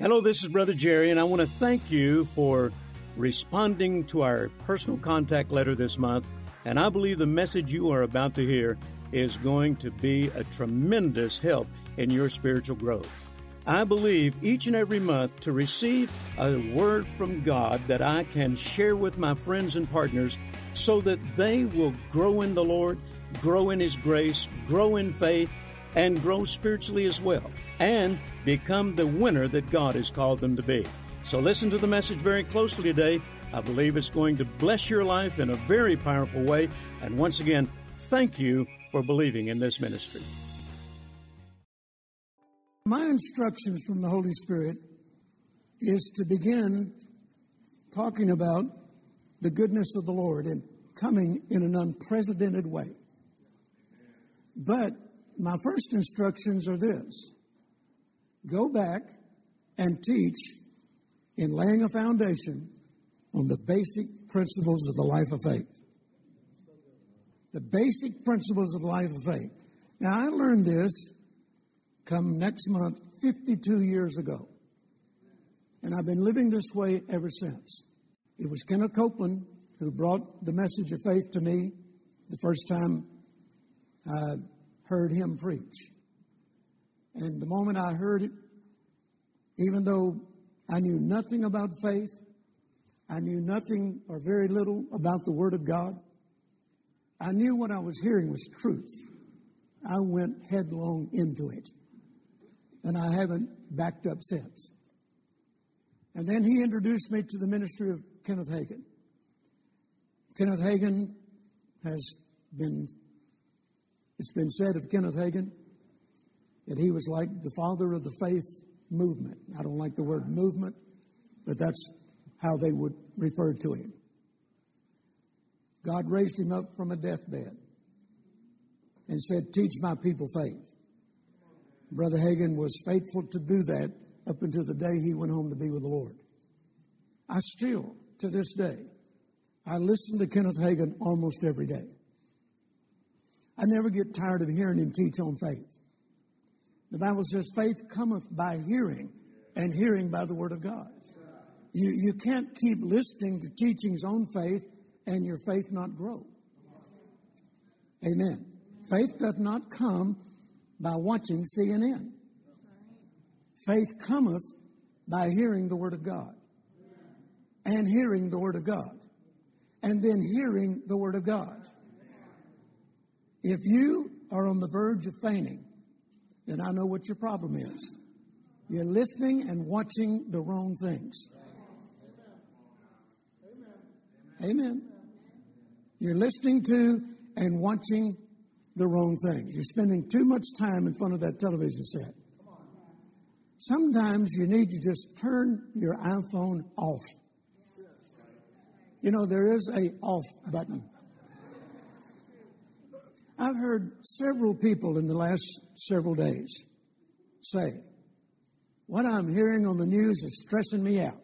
Hello, this is Brother Jerry, and I want to thank you for responding to our personal contact letter this month. And I believe the message you are about to hear is going to be a tremendous help in your spiritual growth. I believe each and every month to receive a word from God that I can share with my friends and partners so that they will grow in the Lord, grow in His grace, grow in faith, and grow spiritually as well, and become the winner that God has called them to be. So listen to the message very closely today. I believe it's going to bless your life in a very powerful way. And once again, thank you for believing in this ministry. My instructions from the Holy Spirit is to begin talking about the goodness of the Lord and coming in an unprecedented way. But my first instructions are this: go back and teach in laying a foundation on the basic principles of the life of faith. The basic principles of the life of faith. Now, I learned this come next month 52 years ago. And I've been living this way ever since. It was Kenneth Copeland who brought the message of faith to me the first time I heard him preach. And the moment I heard it, even though I knew nothing about faith, I knew nothing or very little about the Word of God, I knew what I was hearing was truth. I went headlong into it. And I haven't backed up since. And then he introduced me to the ministry of Kenneth Hagin. Kenneth Hagin it's been said of Kenneth Hagin that he was like the father of the faith movement. I don't like the word movement, but that's how they would refer to him. God raised him up from a deathbed and said, "Teach my people faith." Brother Hagin was faithful to do that up until the day he went home to be with the Lord. I still, to this day, I listen to Kenneth Hagin almost every day. I never get tired of hearing him teach on faith. The Bible says faith cometh by hearing, and hearing by the Word of God. You can't keep listening to teachings on faith and your faith not grow. Amen. Faith doth not come by watching CNN. Faith cometh by hearing the Word of God. And hearing the Word of God. And then hearing the Word of God. If you are on the verge of fainting, then I know what your problem is. You're listening and watching the wrong things. Amen. You're listening to and watching the wrong things. You're spending too much time in front of that television set. Sometimes you need to just turn your iPhone off. You know, there is a off button. I've heard several people in the last several days say, "What I'm hearing on the news is stressing me out."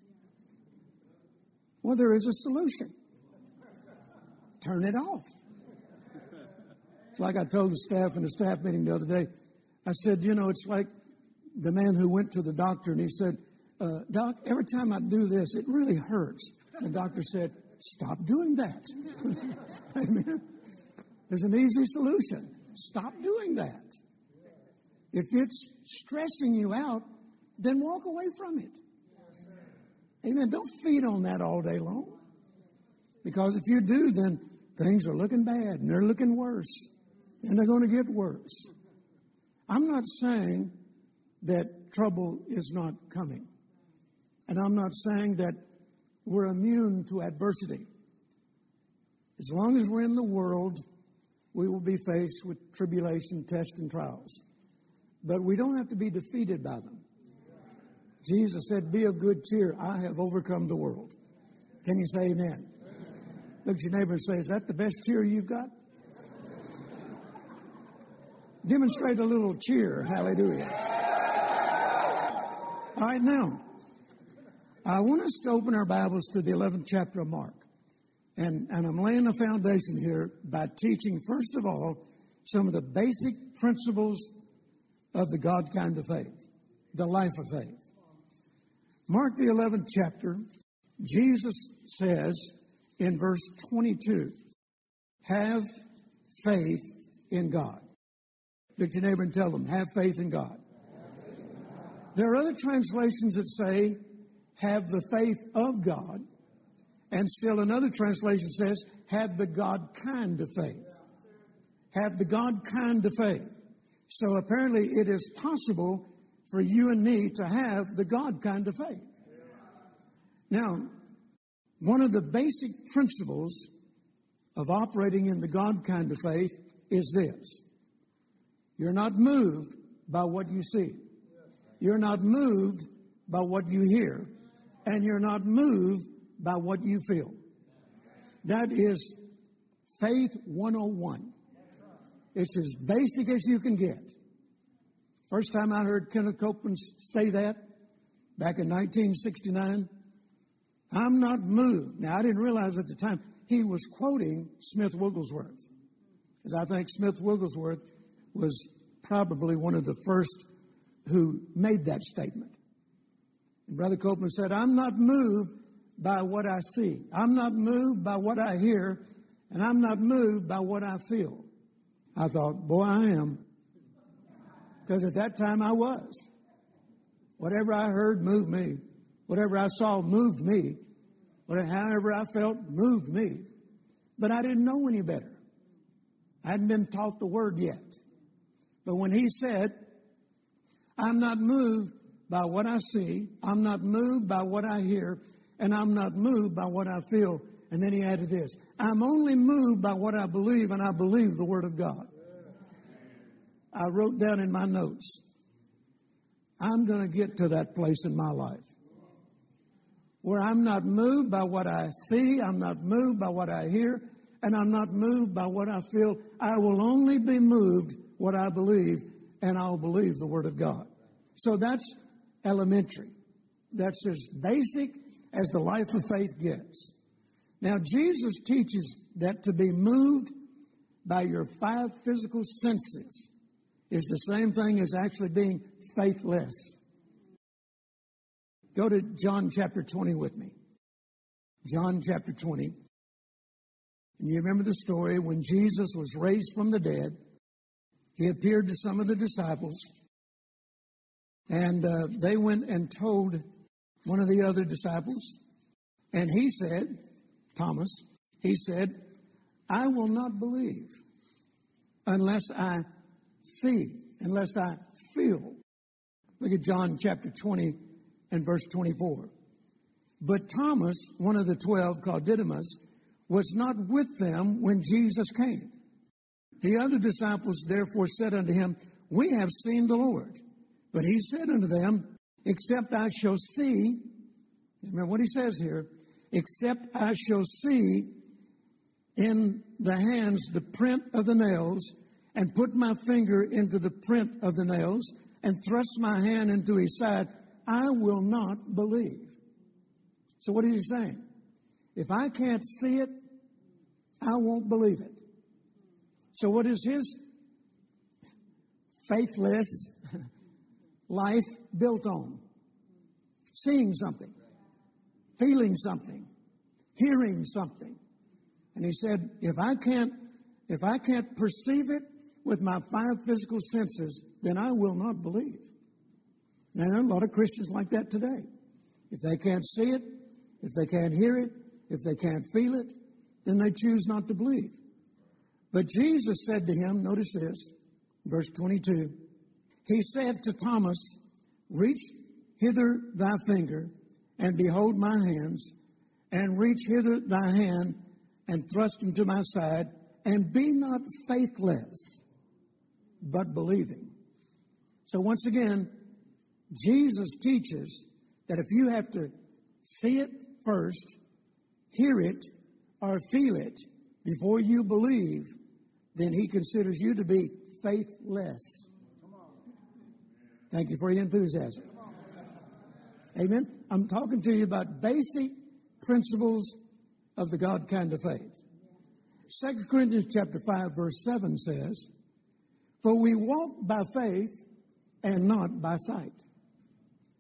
Well, there is a solution. Turn it off. It's like I told the staff in a staff meeting the other day. I said, you know, it's like the man who went to the doctor and he said, "Doc, every time I do this, it really hurts." The doctor said, "Stop doing that." Amen. There's an easy solution. Stop doing that. If it's stressing you out, then walk away from it. Amen. Don't feed on that all day long. Because if you do, then things are looking bad and they're looking worse. And they're going to get worse. I'm not saying that trouble is not coming. And I'm not saying that we're immune to adversity. As long as we're in the world, we will be faced with tribulation, tests, and trials. But we don't have to be defeated by them. Jesus said, "Be of good cheer. I have overcome the world." Can you say amen? Look at your neighbor and say, "Is that the best cheer you've got?" Demonstrate a little cheer. Hallelujah. All right, now, I want us to open our Bibles to the 11th chapter of Mark. And I'm laying a foundation here by teaching, first of all, some of the basic principles of the God kind of faith, the life of faith. Mark the 11th chapter, Jesus says in verse 22, have faith in God. Look at your neighbor and tell them, have faith in God. There are other translations that say, have the faith of God. And still another translation says, have the God kind of faith. Have the God kind of faith. So apparently it is possible for you and me to have the God kind of faith. Now, one of the basic principles of operating in the God kind of faith is this. You're not moved by what you see. You're not moved by what you hear. And you're not moved by what you feel. That is faith 101. It's as basic as you can get. First time I heard Kenneth Copeland say that, back in 1969, I'm not moved. Now, I didn't realize at the time he was quoting Smith Wigglesworth, because I think Smith Wigglesworth was probably one of the first who made that statement. And Brother Copeland said, I'm not moved by what I see. I'm not moved by what I hear, and I'm not moved by what I feel. I thought, boy, I am. Because at that time I was. Whatever I heard moved me. Whatever I saw moved me. However I felt moved me. But I didn't know any better. I hadn't been taught the word yet. But when he said, I'm not moved by what I see, I'm not moved by what I hear, and I'm not moved by what I feel. And then he added this, I'm only moved by what I believe, and I believe the Word of God. I wrote down in my notes, I'm going to get to that place in my life where I'm not moved by what I see, I'm not moved by what I hear, and I'm not moved by what I feel. I will only be moved what I believe, and I'll believe the Word of God. So that's elementary. That's as basic as the life of faith gets. Now, Jesus teaches that to be moved by your 5 physical senses is the same thing as actually being faithless. Go to John chapter 20 with me. John chapter 20. And you remember the story when Jesus was raised from the dead. He appeared to some of the disciples. And they went and told one of the other disciples. And he said, Thomas, he said, I will not believe unless I see, unless I feel. Look at John chapter 20 and verse 24. But Thomas, one of the 12, called Didymus, was not with them when Jesus came. The other disciples therefore said unto him, we have seen the Lord. But he said unto them, except I shall see, remember what he says here, except I shall see in the hands the print of the nails, and put my finger into the print of the nails, and thrust my hand into his side, I will not believe. So what is he saying? If I can't see it, I won't believe it. So what is his faithless life built on? Seeing something, feeling something, hearing something. And he said, if I can't perceive it with my 5 physical senses, then I will not believe. Now, there are a lot of Christians like that today. If they can't see it, if they can't hear it, if they can't feel it, then they choose not to believe. But Jesus said to him, notice this, verse 22, he saith to Thomas, reach hither thy finger, and behold my hands, and reach hither thy hand, and thrust into my side, and be not faithless, but believing. So once again, Jesus teaches that if you have to see it first, hear it, or feel it before you believe, then he considers you to be faithless. Thank you for your enthusiasm. Amen. I'm talking to you about basic principles of the God kind of faith. 2 Corinthians chapter 5 verse 7 says, for we walk by faith and not by sight.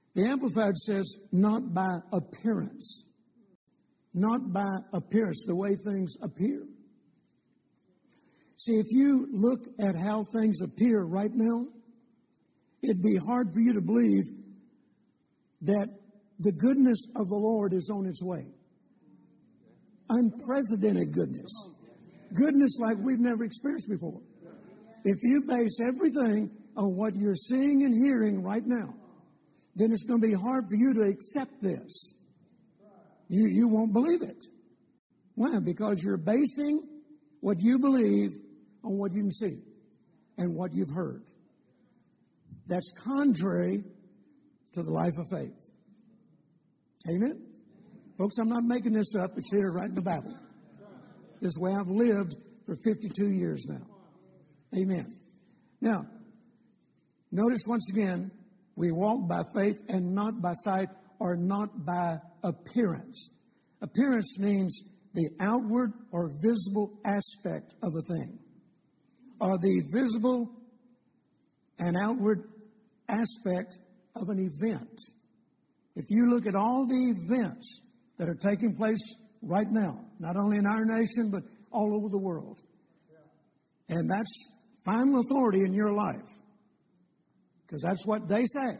The Amplified says, not by appearance. Not by appearance, the way things appear. See, if you look at how things appear right now, it'd be hard for you to believe that the goodness of the Lord is on its way. Unprecedented goodness. Goodness like we've never experienced before. If you base everything on what you're seeing and hearing right now, then it's going to be hard for you to accept this. You won't believe it. Why? Because you're basing what you believe on what you can see and what you've heard. That's contrary to the life of faith. Amen? Folks, I'm not making this up. It's here right in the Bible. This way I've lived for 52 years now. Amen. Now, notice once again, we walk by faith and not by sight, or not by appearance. Appearance means the outward or visible aspect of a thing, or the visible and outward aspect of an event. If you look at all the events that are taking place right now, not only in our nation, but all over the world, and that's final authority in your life, because that's what they say,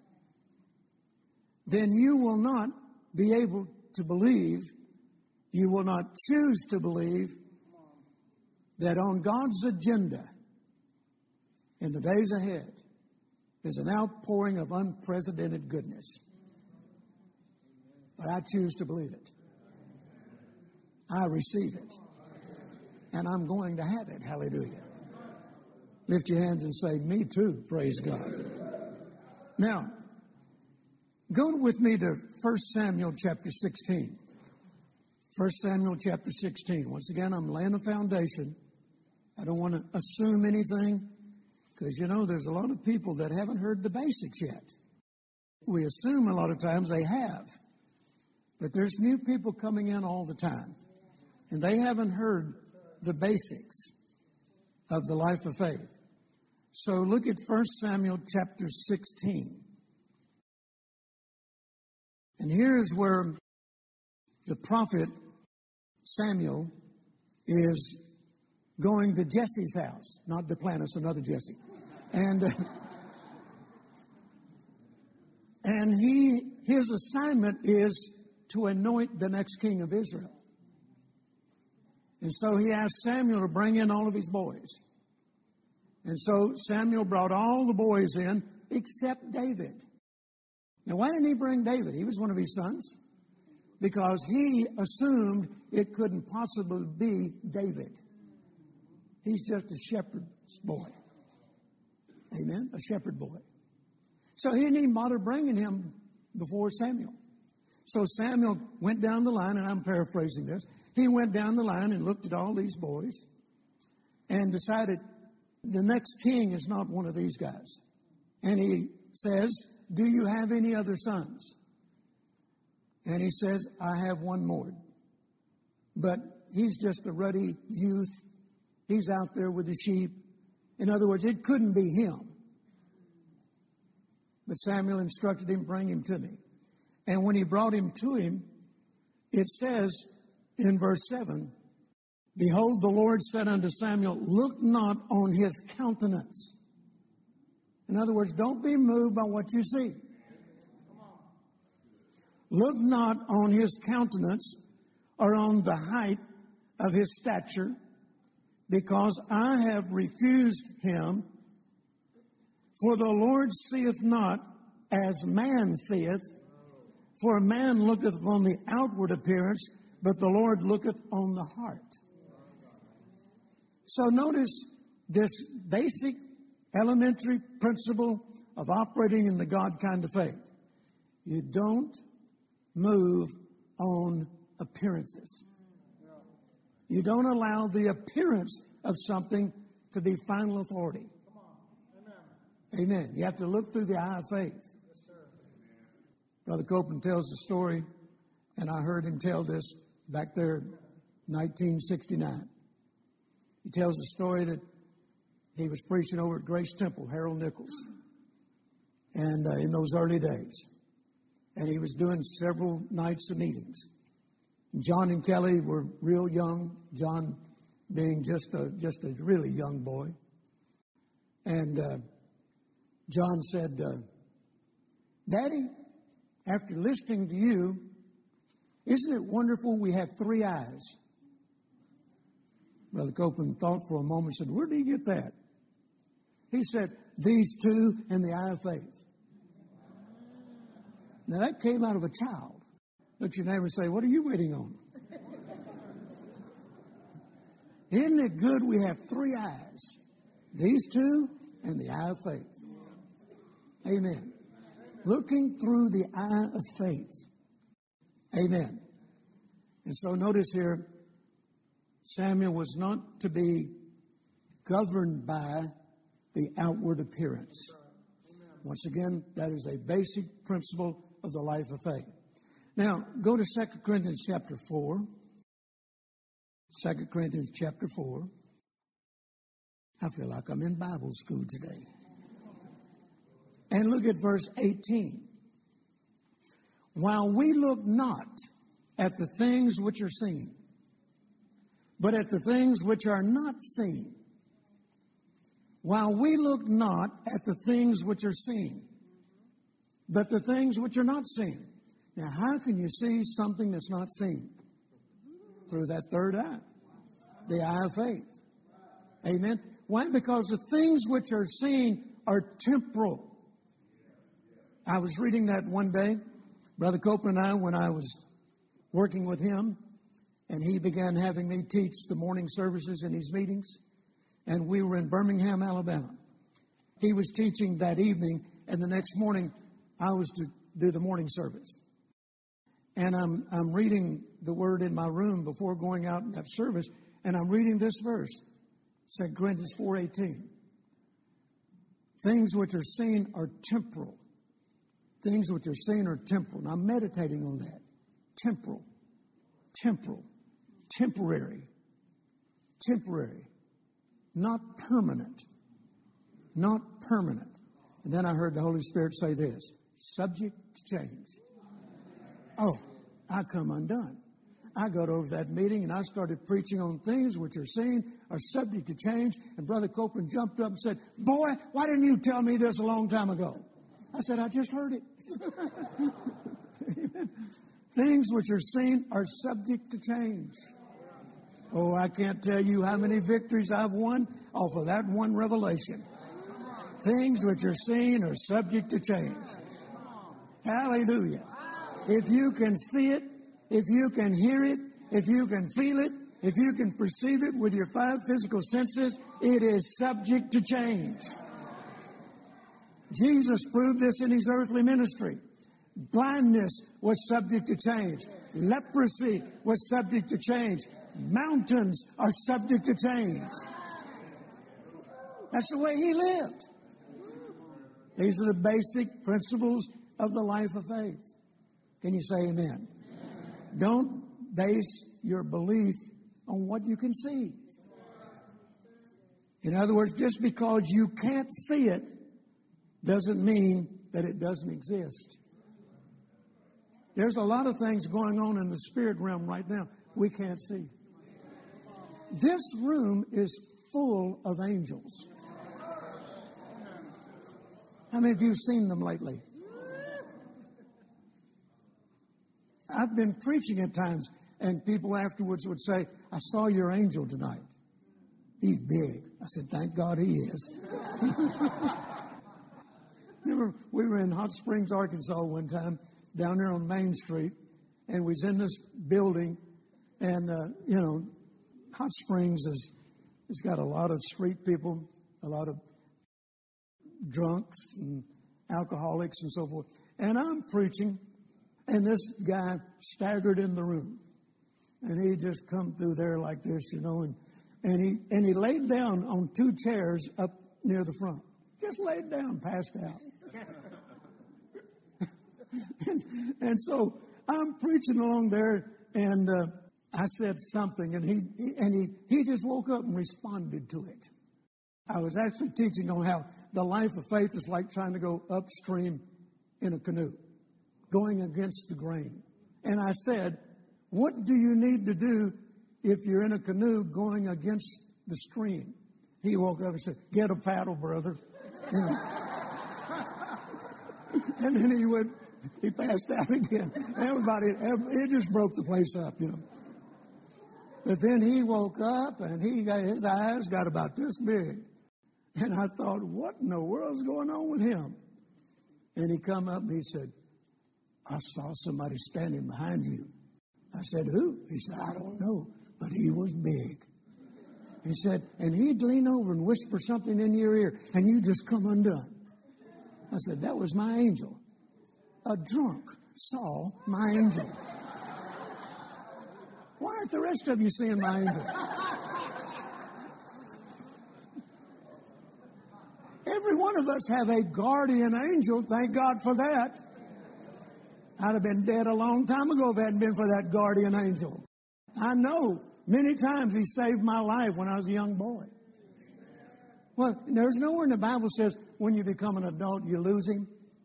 then you will not be able to believe, you will not choose to believe that on God's agenda in the days ahead is an outpouring of unprecedented goodness. But I choose to believe it. I receive it. And I'm going to have it. Hallelujah. Lift your hands and say, me too. Praise God. Now, go with me to 1 Samuel chapter 16. 1 Samuel chapter 16. Once again, I'm laying a foundation. I don't want to assume anything because, you know, there's a lot of people that haven't heard the basics yet. We assume a lot of times they have. But there's new people coming in all the time. And they haven't heard the basics of the life of faith. So look at 1 Samuel chapter 16. And here is where the prophet Samuel is going to Jesse's house. Not Duplantis, another Jesse. And his assignment is to anoint the next king of Israel. And so he asked Samuel to bring in all of his boys. And so Samuel brought all the boys in except David. Now, why didn't he bring David? He was one of his sons. Because he assumed it couldn't possibly be David. He's just a shepherd's boy. Amen? A shepherd boy. So he didn't even bother bringing him before Samuel. So Samuel went down the line, and I'm paraphrasing this. He went down the line and looked at all these boys and decided the next king is not one of these guys. And he says, do you have any other sons? And he says, I have one more. But he's just a ruddy youth. He's out there with the sheep. In other words, it couldn't be him. But Samuel instructed him, bring him to me. And when he brought him to him, it says in verse 7, behold, the Lord said unto Samuel, look not on his countenance. In other words, don't be moved by what you see. Look not on his countenance or on the height of his stature, because I have refused him. For the Lord seeth not as man seeth, for a man looketh on the outward appearance, but the Lord looketh on the heart. So notice this basic elementary principle of operating in the God kind of faith. You don't move on appearances. You don't allow the appearance of something to be final authority. Amen. You have to look through the eye of faith. Yes, sir. Brother Copeland tells the story, and I heard him tell this back there in 1969. He tells the story that he was preaching over at Grace Temple, Harold Nichols, and in those early days. and he was doing several nights of meetings. John and Kelly were real young, John being just a really young boy. And John said, Daddy, after listening to you, isn't it wonderful we have three eyes? Brother Copeland thought for a moment and said, where did he get that? He said, these two and the eye of faith. Now that came out of a child. Look at your neighbor and say, what are you waiting on? Isn't it good we have three eyes? These two and the eye of faith. Amen. Looking through the eye of faith. Amen. And so notice here, Samuel was not to be governed by the outward appearance. Once again, that is a basic principle of the life of faith. Now, go to 2 Corinthians chapter 4. 2 Corinthians chapter 4. I feel like I'm in Bible school today. And look at verse 18. While we look not at the things which are seen, but at the things which are not seen. While we look not at the things which are seen, but the things which are not seen. Now, how can you see something that's not seen? Through that third eye, the eye of faith. Amen. Why? Because the things which are seen are temporal. I was reading that one day, Brother Copeland and I, when I was working with him, and he began having me teach the morning services in his meetings. And we were in Birmingham, Alabama. He was teaching that evening, and the next morning I was to do the morning service. And I'm reading the word in my room before going out in that service, and I'm reading this verse, 2 Corinthians 4:18. Things which are seen are temporal. Things which are seen are temporal. And I'm meditating on that. Temporal. Temporal. Temporary. Temporary. Not permanent. Not permanent. And then I heard the Holy Spirit say this, subject to change. Oh, I come undone. I got over that meeting and I started preaching on things which are seen, are subject to change. And Brother Copeland jumped up and said, boy, why didn't you tell me this a long time ago? I said, I just heard it. Things which are seen are subject to change. Oh, I can't tell you how many victories I've won off of that one revelation. Things which are seen are subject to change. Hallelujah. If you can see it, if you can hear it, if you can feel it, if you can perceive it with your five physical senses, it is subject to change. Jesus proved this in his earthly ministry. Blindness was subject to change. Leprosy was subject to change. Mountains are subject to change. That's the way he lived. These are the basic principles of the life of faith. Can you say amen? Don't base your belief on what you can see. In other words, just because you can't see it doesn't mean that it doesn't exist. There's a lot of things going on in the spirit realm right now we can't see. This room is full of angels. How many of you have seen them lately? I've been preaching at times, and people afterwards would say, I saw your angel tonight. He's big. I said, thank God he is. Remember, we were in Hot Springs, Arkansas one time, down there on Main Street, and we was in this building, and, Hot Springs it's got a lot of street people, a lot of drunks and alcoholics and so forth. And I'm preaching, and this guy staggered in the room. And he just come through there like this, and he laid down on two chairs up near the front. Just laid down, passed out. and so I'm preaching along there, and I said something, and he just woke up and responded to it. I was actually teaching on how the life of faith is like trying to go upstream in a canoe. going against the grain. And I said, what do you need to do if you're in a canoe going against the stream? He woke up and said, get a paddle, brother. You know. And then he passed out again. It just broke the place up, you know. But then he woke up and his eyes got about this big. And I thought, what in the world's going on with him? And he come up and he said, I saw somebody standing behind you. I said, who? He said, I don't know, but he was big. He said, and he'd lean over and whisper something in your ear, and you just come undone. I said, that was my angel. A drunk saw my angel. Why aren't the rest of you seeing my angel? Every one of us have a guardian angel. Thank God for that. I'd have been dead a long time ago if it hadn't been for that guardian angel. I know many times he saved my life when I was a young boy. Well, there's nowhere in the Bible says when you become an adult you lose him.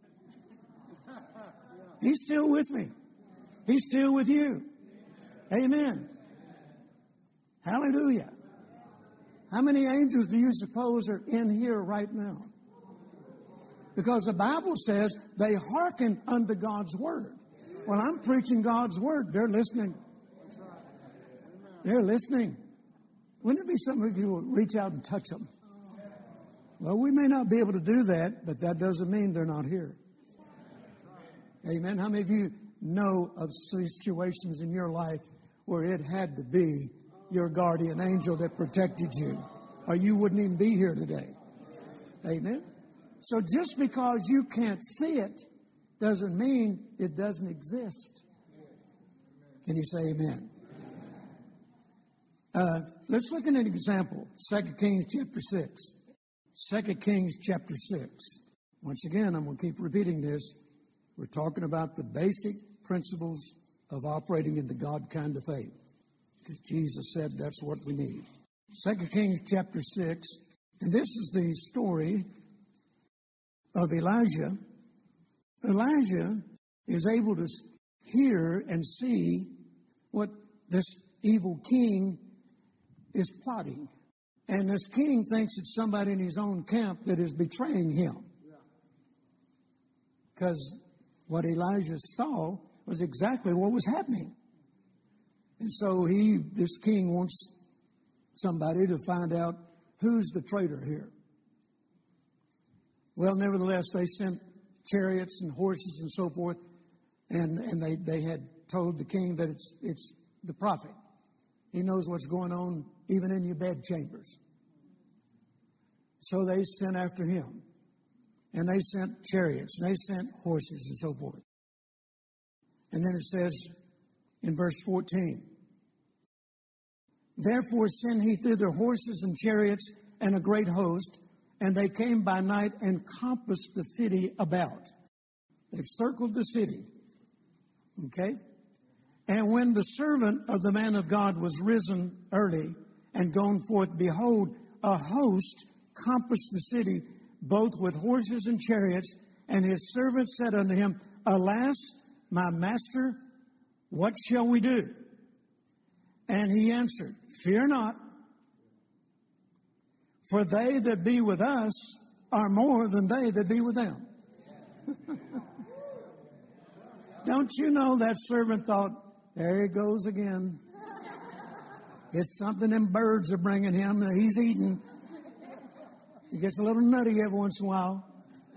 He's still with me. He's still with you. Amen. Hallelujah. How many angels do you suppose are in here right now? Because the Bible says they hearken unto God's word. Well, I'm preaching God's word. They're listening. They're listening. Wouldn't it be something we could reach out and touch them? Well, we may not be able to do that, but that doesn't mean they're not here. Amen. How many of you know of situations in your life where it had to be your guardian angel that protected you, or you wouldn't even be here today? Amen. So just because you can't see it doesn't mean it doesn't exist. Can you say amen? Let's look at an example. 2 Kings chapter 6. 2 Kings chapter 6. Once again, I'm going to keep repeating this. We're talking about the basic principles of operating in the God kind of faith. Because Jesus said that's what we need. 2 Kings chapter 6. And this is the story of Elijah. Elijah is able to hear and see what this evil king is plotting. And this king thinks it's somebody in his own camp that is betraying him. Because what Elijah saw was exactly what was happening. And so this king wants somebody to find out who's the traitor here. Well, nevertheless, they sent chariots and horses and so forth, and they had told the king that it's the prophet. He knows what's going on even in your bed chambers. So they sent after him, and they sent chariots, and they sent horses and so forth. And then it says in verse 14, therefore send he thither horses and chariots and a great host, and they came by night and compassed the city about. They've circled the city. Okay? And when the servant of the man of God was risen early and gone forth, behold, a host compassed the city, both with horses and chariots. And his servant said unto him, alas, my master, what shall we do? And he answered, fear not, for they that be with us are more than they that be with them. Don't you know that servant thought, there he goes again. It's something them birds are bringing him that he's eating. He gets a little nutty every once in a while.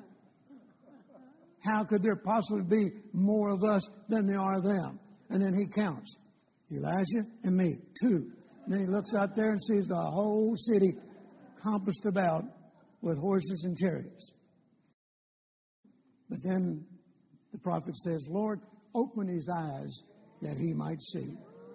How could there possibly be more of us than there are them? And then he counts. Elijah and me, 2. And then he looks out there and sees the whole city compassed about with horses and chariots. But then the prophet says, Lord, open his eyes that he might see.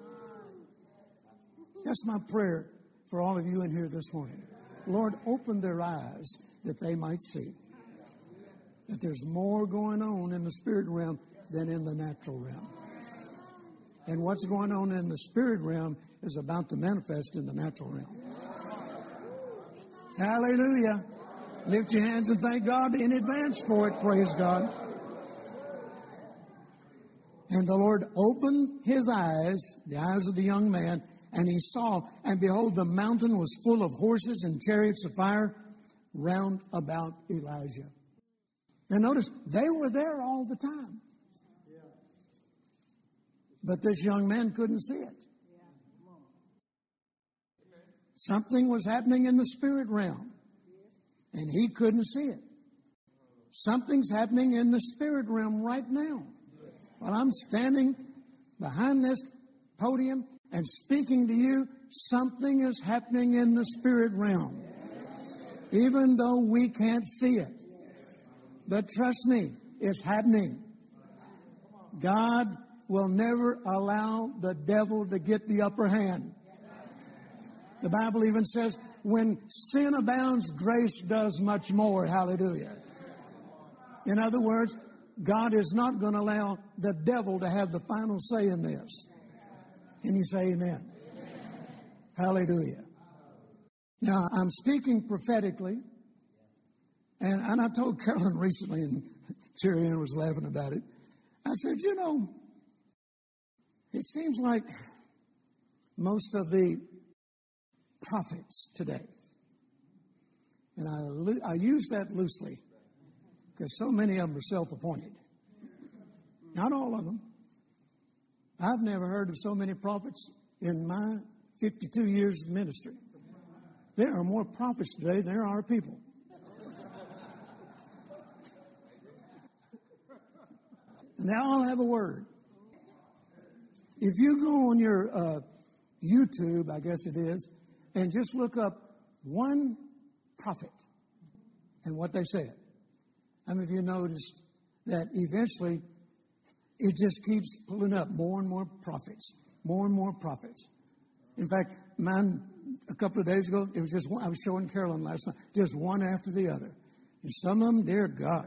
That's my prayer for all of you in here this morning. Lord, open their eyes that they might see. That there's more going on in the spirit realm than in the natural realm. And what's going on in the spirit realm is about to manifest in the natural realm. Hallelujah. Lift your hands and thank God in advance for it. Praise God. And the Lord opened his eyes, the eyes of the young man, and he saw, and behold, the mountain was full of horses and chariots of fire round about Elijah. Now notice, they were there all the time. But this young man couldn't see it. Something was happening in the spirit realm, and he couldn't see it. Something's happening in the spirit realm right now. While I'm standing behind this podium and speaking to you, something is happening in the spirit realm, even though we can't see it. But trust me, it's happening. God will never allow the devil to get the upper hand. The Bible even says, when sin abounds, grace does much more. Hallelujah. In other words, God is not going to allow the devil to have the final say in this. Can you say amen? Hallelujah. Now, I'm speaking prophetically, and I told Carolyn recently, and Jerry Ann was laughing about it. I said, you know, it seems like most of the prophets today, and I use that loosely because so many of them are self-appointed. Not all of them. I've never heard of so many prophets in my 52 years of ministry. There are more prophets today than there are people. And they all have a word. If you go on your YouTube, I guess it is, and just look up one prophet and what they said. How many of you noticed that eventually it just keeps pulling up more and more prophets, more and more prophets. In fact, mine a couple of days ago, it was just one, I was showing Carolyn last night, just one after the other. And some of them, dear God,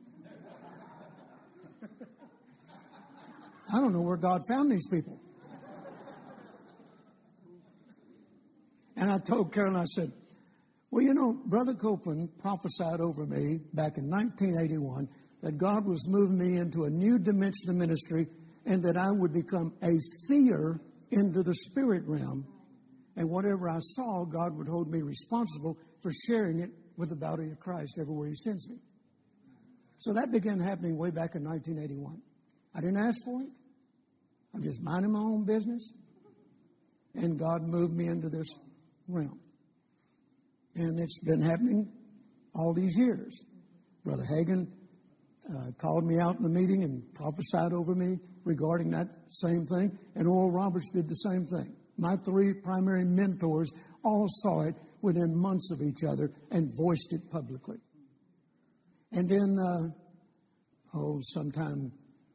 I don't know where God found these people. And I told Carolyn, I said, well, you know, Brother Copeland prophesied over me back in 1981 that God was moving me into a new dimension of ministry and that I would become a seer into the spirit realm. And whatever I saw, God would hold me responsible for sharing it with the body of Christ everywhere He sends me. So that began happening way back in 1981. I didn't ask for it. I'm just minding my own business. And God moved me into this realm. And it's been happening all these years. Brother Hagin called me out in the meeting and prophesied over me regarding that same thing. And Oral Roberts did the same thing. My three primary mentors all saw it within months of each other and voiced it publicly. And then, sometime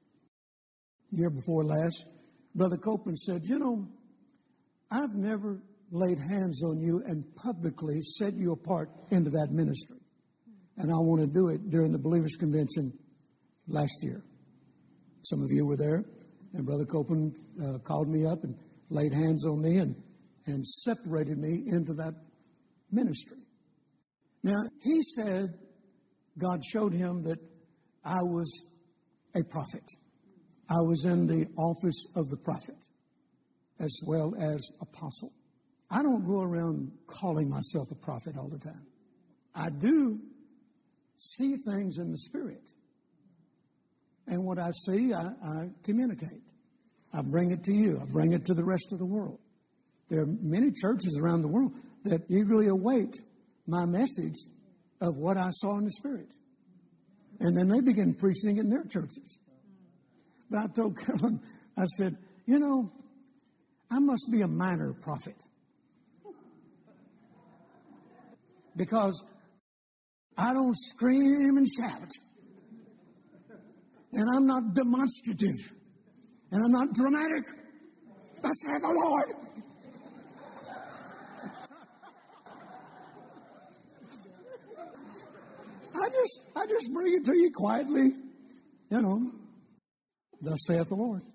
year before last, Brother Copeland said, you know, I've never laid hands on you and publicly set you apart into that ministry. And I want to do it during the Believers Convention last year. Some of you were there, and Brother Copeland called me up and laid hands on me and separated me into that ministry. Now, he said God showed him that I was a prophet. I was in the office of the prophet as well as apostle. I don't go around calling myself a prophet all the time. I do see things in the spirit. And what I see, I communicate. I bring it to you. I bring it to the rest of the world. There are many churches around the world that eagerly await my message of what I saw in the spirit. And then they begin preaching in their churches. But I told Carolyn, I said, you know, I must be a minor prophet. Because I don't scream and shout. And I'm not demonstrative. And I'm not dramatic. Thus saith the Lord. I just bring it to you quietly. You know, thus saith the Lord.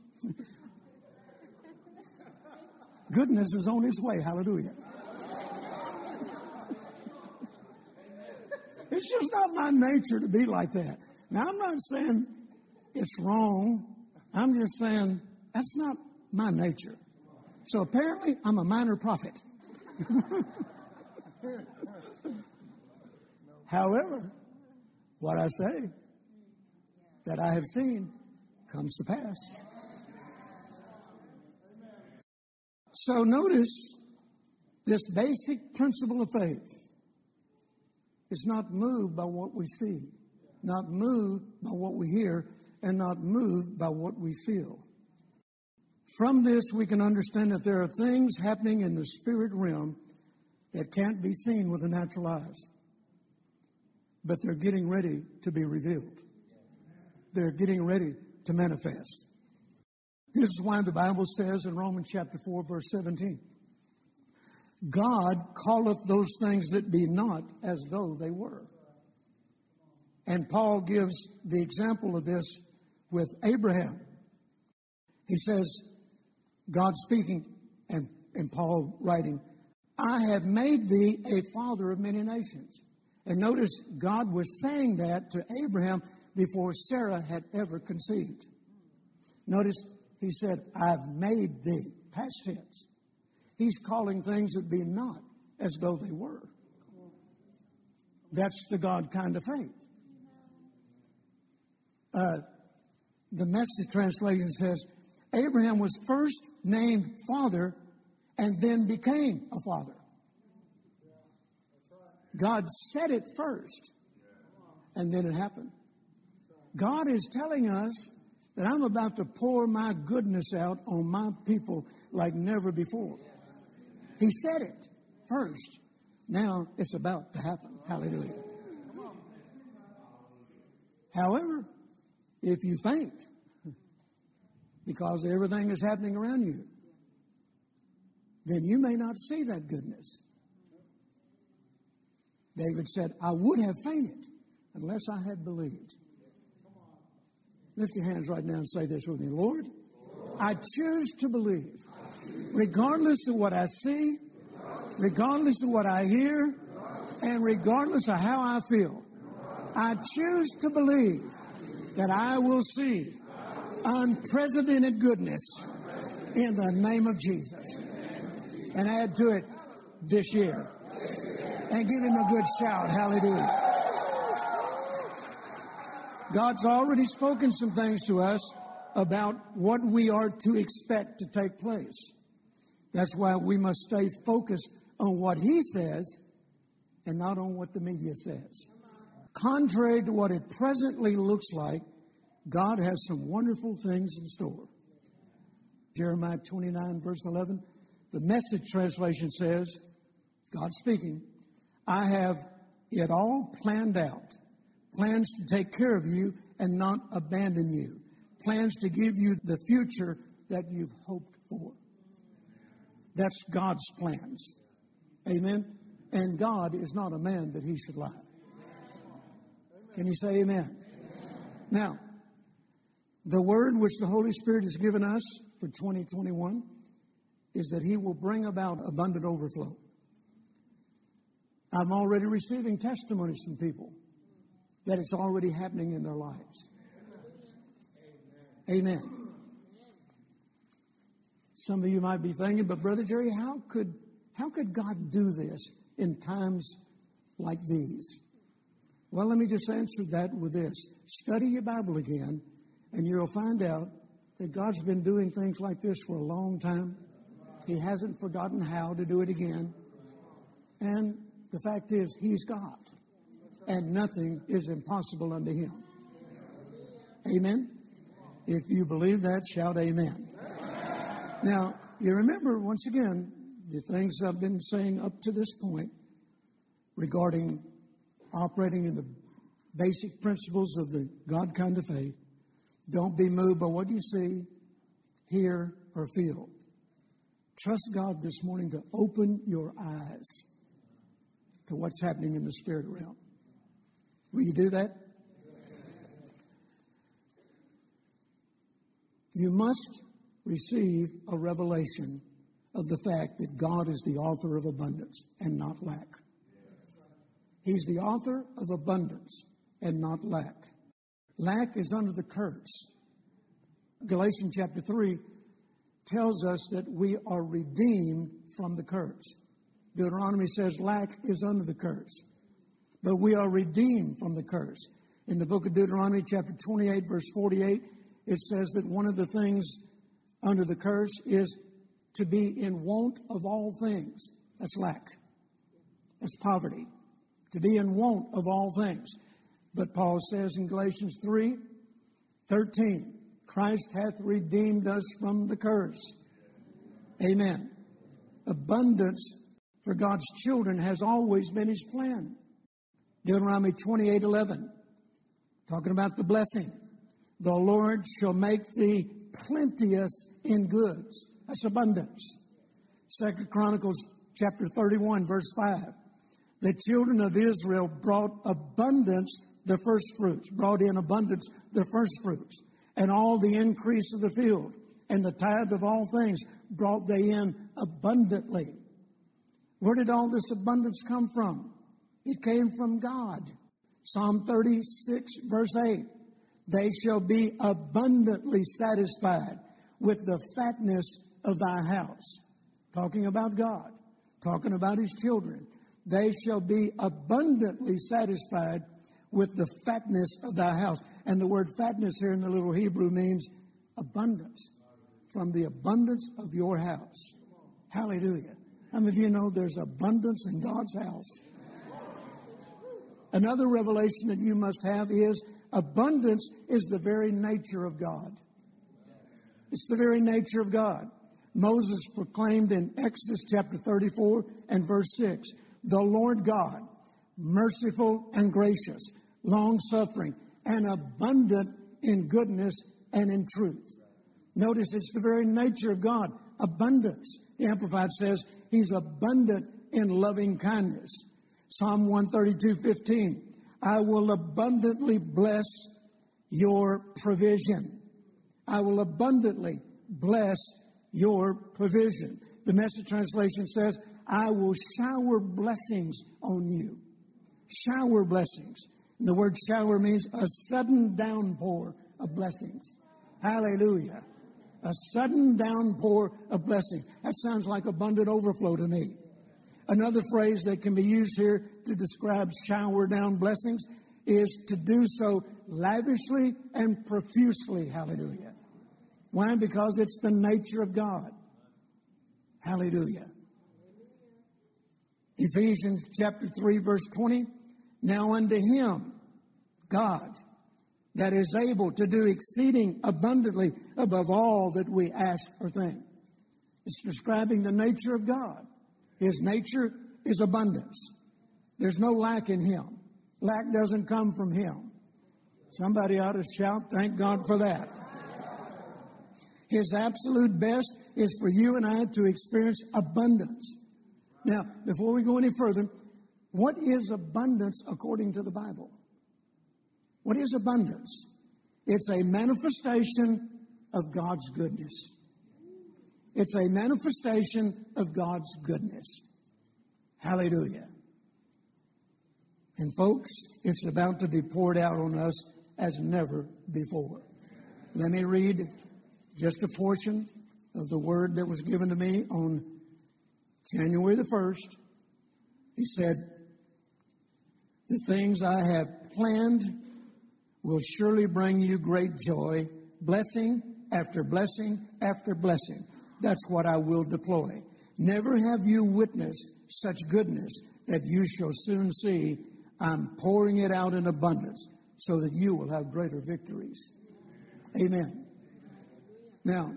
Goodness is on its way. Hallelujah. It's just not my nature to be like that. Now, I'm not saying it's wrong I'm just saying that's not my nature. So apparently I'm a minor prophet. However, what I say that I have seen comes to pass. So notice this basic principle of faith is not moved by what we see, not moved by what we hear, and not moved by what we feel. From this, we can understand that there are things happening in the spirit realm that can't be seen with the natural eyes, but they're getting ready to be revealed. They're getting ready to manifest. This is why the Bible says in Romans chapter 4, verse 17, God calleth those things that be not as though they were. And Paul gives the example of this with Abraham. He says, God speaking, and Paul writing, I have made thee a father of many nations. And notice God was saying that to Abraham before Sarah had ever conceived. Notice he said, I've made thee, past tense. He's calling things that be not as though they were. That's the God kind of faith. The Message translation says, Abraham was first named father and then became a father. God said it first, and then it happened. God is telling us that I'm about to pour my goodness out on my people like never before. He said it first. Now it's about to happen. Hallelujah. However, if you faint because everything is happening around you, then you may not see that goodness. David said, I would have fainted unless I had believed. Lift your hands right now and say this with me. Lord, I choose to believe, regardless of what I see, regardless of what I hear, and regardless of how I feel. I choose to believe that I will see unprecedented goodness in the name of Jesus. And add to it this year. And give him a good shout. Hallelujah. God's already spoken some things to us about what we are to expect to take place. That's why we must stay focused on what he says and not on what the media says. Contrary to what it presently looks like, God has some wonderful things in store. Jeremiah 29, verse 11, the Message translation says, God speaking, I have it all planned out. Plans to take care of you and not abandon you. Plans to give you the future that you've hoped for. That's God's plans. Amen? And God is not a man that he should lie. Can you say amen? Now, the word which the Holy Spirit has given us for 2021 is that he will bring about abundant overflow. I'm already receiving testimonies from people that it's already happening in their lives. Amen. Some of you might be thinking, but Brother Jerry, how could God do this in times like these? Well, let me just answer that with this. Study your Bible again, and you'll find out that God's been doing things like this for a long time. He hasn't forgotten how to do it again. And the fact is, he's God, and nothing is impossible unto him. Amen? If you believe that, shout amen. Now, you remember, once again, the things I've been saying up to this point regarding operating in the basic principles of the God kind of faith. Don't be moved by what you see, hear, or feel. Trust God this morning to open your eyes to what's happening in the spirit realm. Will you do that? You must receive a revelation of the fact that God is the author of abundance and not lack. He's the author of abundance and not lack. Lack is under the curse. Galatians chapter 3 tells us that we are redeemed from the curse. Deuteronomy says lack is under the curse. But we are redeemed from the curse. In the book of Deuteronomy chapter 28 verse 48, it says that one of the things under the curse is to be in want of all things. That's lack. That's poverty. To be in want of all things. But Paul says in Galatians 3:13, Christ hath redeemed us from the curse. Amen. Abundance for God's children has always been His plan. Deuteronomy 28:11, talking about the blessing. The Lord shall make thee plenteous in goods. That's abundance. 2 Chronicles chapter 31, verse 5. The children of Israel brought abundance, the first fruits, brought in abundance, the first fruits, and all the increase of the field, and the tithe of all things brought they in abundantly. Where did all this abundance come from? It came from God. Psalm 36, verse 8. They shall be abundantly satisfied with the fatness of thy house. Talking about God. Talking about His children. They shall be abundantly satisfied with the fatness of thy house. And the word fatness here in the little Hebrew means abundance. From the abundance of your house. Hallelujah. How many of you know there's abundance in God's house? Another revelation that you must have is abundance is the very nature of God. It's the very nature of God. Moses proclaimed in Exodus chapter 34 and verse 6, the Lord God, merciful and gracious, long-suffering, and abundant in goodness and in truth. Notice it's the very nature of God, abundance. The Amplified says He's abundant in loving kindness. Psalm 132:15, I will abundantly bless your provision. I will abundantly bless your provision. The Message translation says, I will shower blessings on you. Shower blessings. And the word shower means a sudden downpour of blessings. Hallelujah. A sudden downpour of blessings. That sounds like abundant overflow to me. Another phrase that can be used here to describe shower down blessings is to do so lavishly and profusely. Hallelujah. Why? Because it's the nature of God. Hallelujah. Ephesians chapter 3 verse 20. Now unto Him, God, that is able to do exceeding abundantly above all that we ask or think. It's describing the nature of God. His nature is abundance. There's no lack in Him. Lack doesn't come from Him. Somebody ought to shout, thank God for that. His absolute best is for you and I to experience abundance. Now, before we go any further, what is abundance according to the Bible? What is abundance? It's a manifestation of God's goodness. It's a manifestation of God's goodness. Hallelujah. And folks, it's about to be poured out on us as never before. Let me read just a portion of the word that was given to me on January the 1st. He said, the things I have planned will surely bring you great joy, blessing after blessing after blessing. That's what I will deploy. Never have you witnessed such goodness that you shall soon see. I'm pouring it out in abundance so that you will have greater victories. Amen. Now,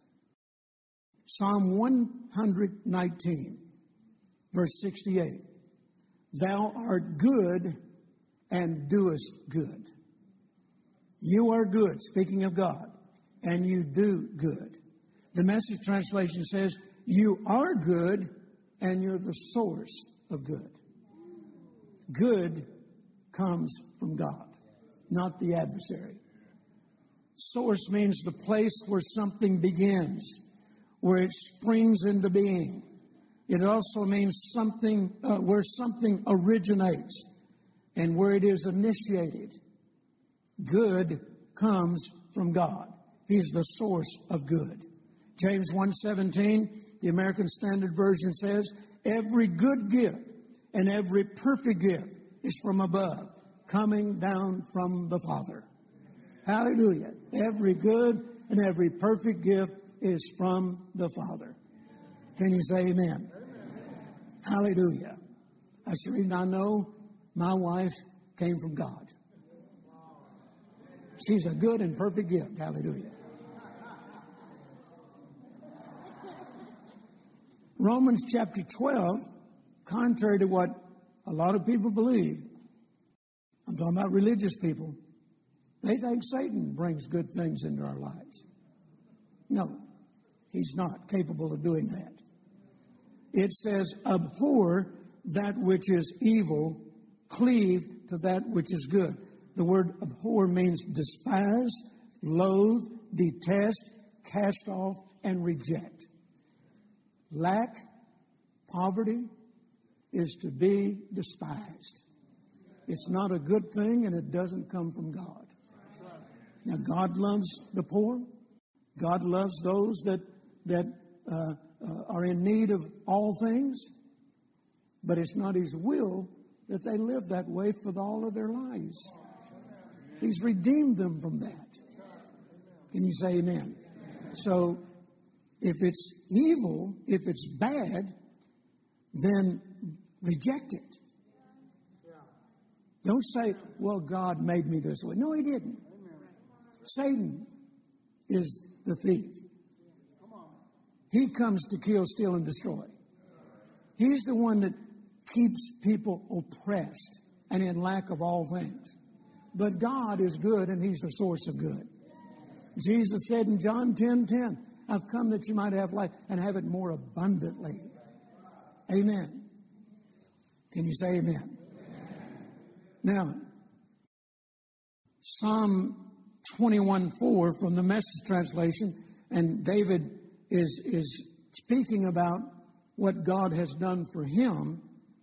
Psalm 119, verse 68. Thou art good and doest good. You are good, speaking of God, and you do good. The Message translation says, you are good and you're the source of good. Good comes from God, not the adversary. Source means the place where something begins, where it springs into being. It also means something where something originates and where it is initiated. Good comes from God. He's the source of good. James 1:17, the American Standard Version says, every good gift and every perfect gift is from above, coming down from the Father. Hallelujah. Every good and every perfect gift is from the Father. Can you say amen? Hallelujah. That's the reason I know my wife came from God. She's a good and perfect gift. Hallelujah. Romans chapter 12, contrary to what a lot of people believe, I'm talking about religious people, they think Satan brings good things into our lives. No, he's not capable of doing that. It says, abhor that which is evil, cleave to that which is good. The word abhor means despise, loathe, detest, cast off, and reject. Lack, poverty is to be despised. It's not a good thing, and it doesn't come from God. Now, God loves the poor. God loves those that are in need of all things. But it's not His will that they live that way for all of their lives. He's redeemed them from that. Can you say amen? So, if it's evil, if it's bad, then reject it. Don't say, well, God made me this way. No, He didn't. Satan is the thief. He comes to kill, steal, and destroy. He's the one that keeps people oppressed and in lack of all things. But God is good, and He's the source of good. Jesus said in John 10:10, I've come that you might have life and have it more abundantly. Amen. Can you say amen? Now, Psalm 21:4 from the Message translation, and David is speaking about what God has done for him.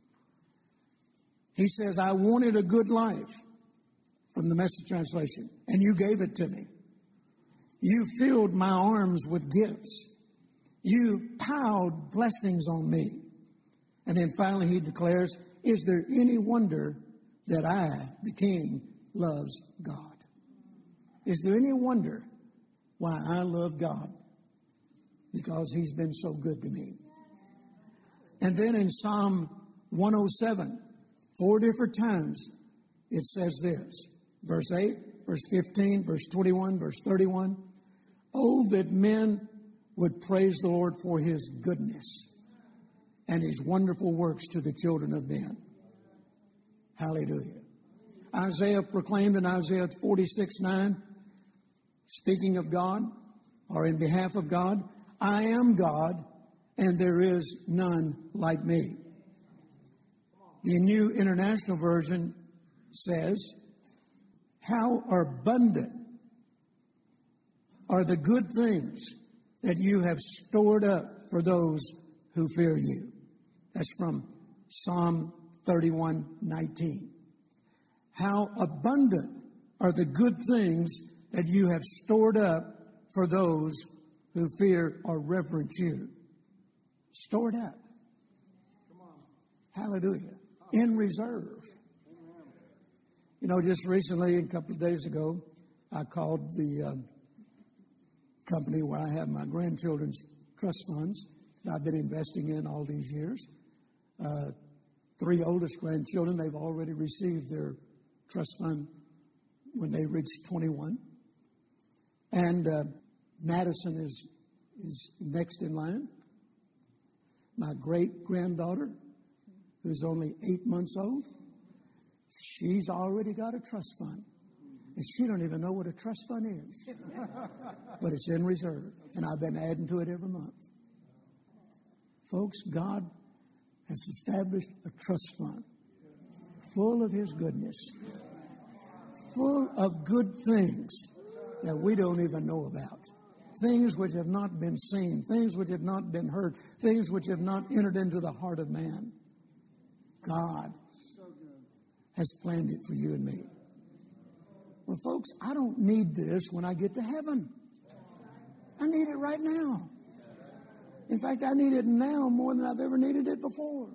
He says, I wanted a good life, from the Message translation, and you gave it to me. You filled my arms with gifts. You piled blessings on me. And then finally he declares, is there any wonder that I, the King, loves God? Is there any wonder why I love God? Because He's been so good to me. And then in Psalm 107, 4 different times, it says this. Verse 8, verse 15, verse 21, verse 31. Oh, that men would praise the Lord for His goodness and His wonderful works to the children of men. Hallelujah. Isaiah proclaimed in Isaiah 46:9, speaking of God, or in behalf of God, I am God, and there is none like me. The New International Version says, how abundant are the good things that you have stored up for those who fear you. That's from Psalm 31:19. How abundant are the good things that you have stored up for those who fear or reverence you. Stored up. Hallelujah. In reserve. You know, just recently, a couple of days ago, I called the company where I have my grandchildren's trust funds that I've been investing in all these years. 3 oldest grandchildren, they've already received their trust fund when they reached 21. And Madison is next in line. My great-granddaughter, who's only 8 months old, she's already got a trust fund. And she don't even know what a trust fund is. But it's in reserve. And I've been adding to it every month. Folks, God has established a trust fund full of His goodness. Full of good things that we don't even know about. Things which have not been seen. Things which have not been heard. Things which have not entered into the heart of man. God has planned it for you and me. Well, folks, I don't need this when I get to heaven. I need it right now. In fact, I need it now more than I've ever needed it before.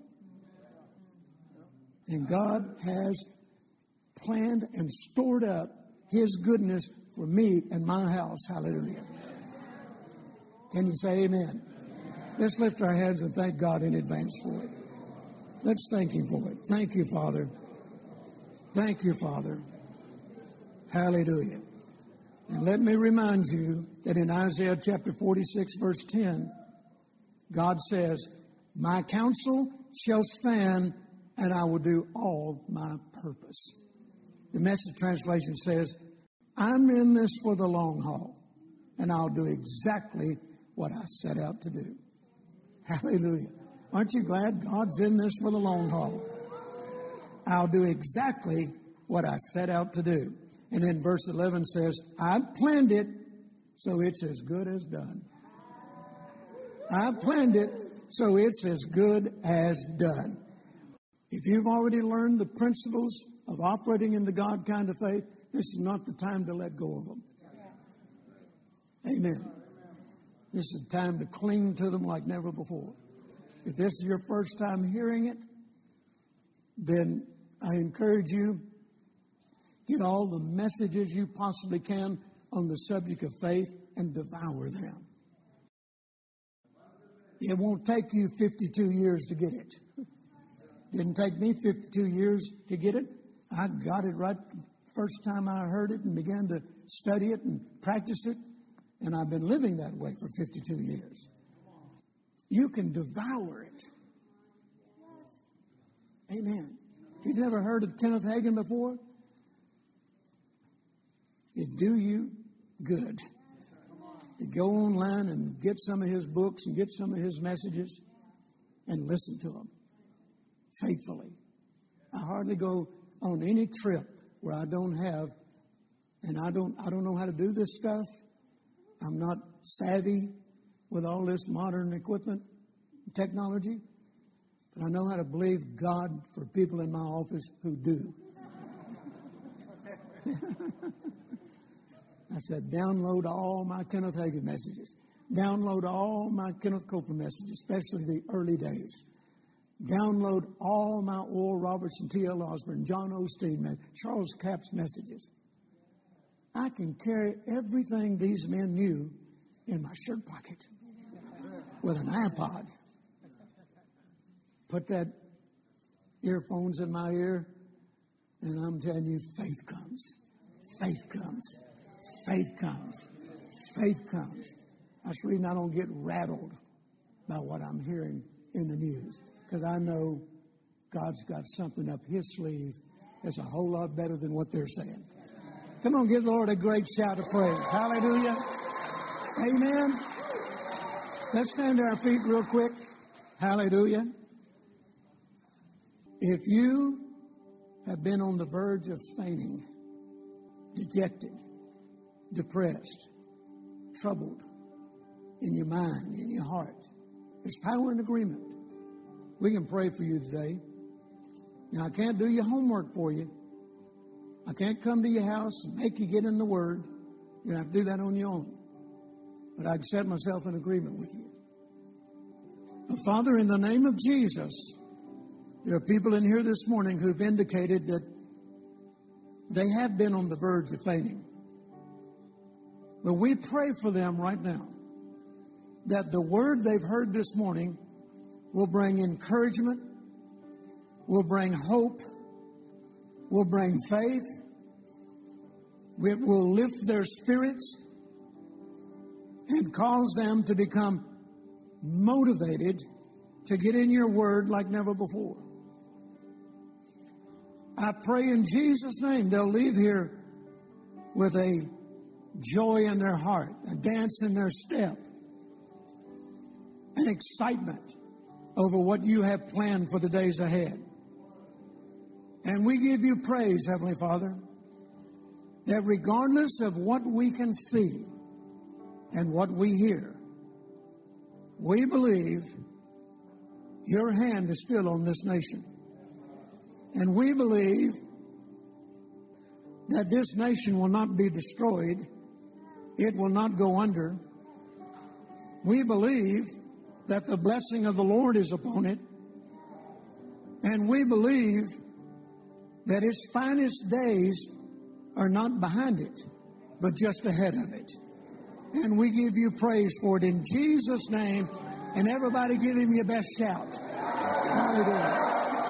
And God has planned and stored up His goodness for me and my house. Hallelujah. Can you say amen? Let's lift our hands and thank God in advance for it. Let's thank Him for it. Thank you, Father. Thank you, Father. Hallelujah. And let me remind you that in Isaiah chapter 46, verse 10, God says, my counsel shall stand, and I will do all my purpose. The Message translation says, I'm in this for the long haul, and I'll do exactly what I set out to do. Hallelujah. Aren't you glad God's in this for the long haul? I'll do exactly what I set out to do. And then verse 11 says, I've planned it, so it's as good as done. I've planned it, so it's as good as done. If you've already learned the principles of operating in the God kind of faith, this is not the time to let go of them. Amen. This is the time to cling to them like never before. If this is your first time hearing it, then I encourage you, get all the messages you possibly can on the subject of faith and devour them. It won't take you 52 years to get it. Didn't take me 52 years to get it. I got it right the first time I heard it and began to study it and practice it. And I've been living that way for 52 years. You can devour it. Amen. If you've never heard of Kenneth Hagin before, it'd do you good to go online and get some of his books and get some of his messages and listen to them faithfully. I hardly go on any trip where I don't have, and I don't know how to do this stuff. I'm not savvy with all this modern equipment, technology, but I know how to believe God for people in my office who do. I said, download all my Kenneth Hagin messages. Download all my Kenneth Copeland messages, especially the early days. Download all my Oral Roberts and T.L. Osborne, John Osteen, Charles Capps messages. I can carry everything these men knew in my shirt pocket with an iPod. Put that earphones in my ear, and I'm telling you, faith comes. Faith comes. Faith comes. Faith comes. That's the reason I don't get rattled by what I'm hearing in the news, because I know God's got something up His sleeve that's a whole lot better than what they're saying. Come on, give the Lord a great shout of praise. Hallelujah. Amen. Let's stand to our feet real quick. Hallelujah. If you have been on the verge of fainting, dejected, depressed, troubled in your mind, in your heart, there's power in agreement. We can pray for you today. Now, I can't do your homework for you. I can't come to your house and make you get in the Word. You're going to have to do that on your own. But I can set myself in agreement with you. But Father, in the name of Jesus, there are people in here this morning who've indicated that they have been on the verge of fainting. But we pray for them right now that the word they've heard this morning will bring encouragement, will bring hope, will bring faith. It will lift their spirits and cause them to become motivated to get in your word like never before. I pray in Jesus' name they'll leave here with a joy in their heart, a dance in their step, an excitement over what you have planned for the days ahead. And we give you praise, Heavenly Father, that regardless of what we can see and what we hear, we believe your hand is still on this nation. And we believe that this nation will not be destroyed. It will not go under. We believe that the blessing of the Lord is upon it, and we believe that its finest days are not behind it, but just ahead of it. And we give you praise for it in Jesus' name, and everybody give him your best shout. Hallelujah.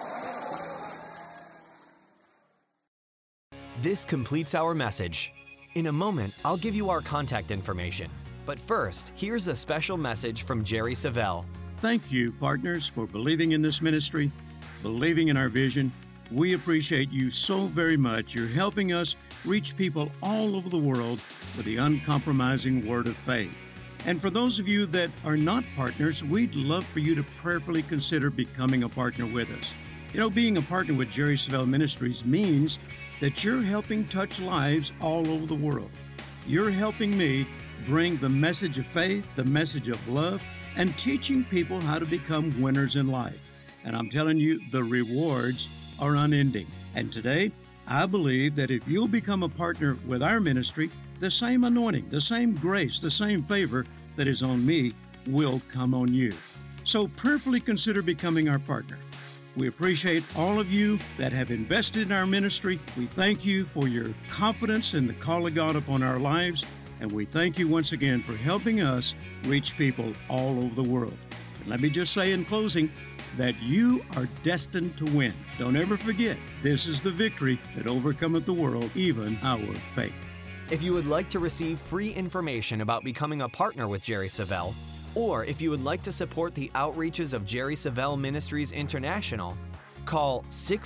This completes our message. In a moment, I'll give you our contact information. But first, here's a special message from Jerry Savelle. Thank you, partners, for believing in this ministry, believing in our vision. We appreciate you so very much. You're helping us reach people all over the world with the uncompromising word of faith. And for those of you that are not partners, we'd love for you to prayerfully consider becoming a partner with us. You know, being a partner with Jerry Savelle Ministries means that you're helping touch lives all over the world. You're helping me bring the message of faith, the message of love, and teaching people how to become winners in life. And I'm telling you, the rewards are unending. And today, I believe that if you'll become a partner with our ministry, the same anointing, the same grace, the same favor that is on me will come on you. So prayerfully consider becoming our partner. We appreciate all of you that have invested in our ministry. We thank you for your confidence in the call of God upon our lives. And we thank you once again for helping us reach people all over the world. And let me just say in closing that you are destined to win. Don't ever forget, this is the victory that overcometh the world, even our faith. If you would like to receive free information about becoming a partner with Jerry Savelle, or if you would like to support the outreaches of Jerry Savelle Ministries International, call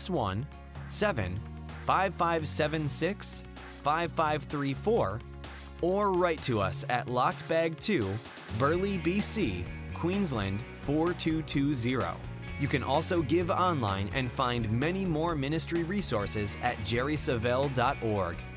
617-5576-5534 or write to us at Locked Bag 2, Burleigh, BC, Queensland 4220. You can also give online and find many more ministry resources at jerrysavelle.org.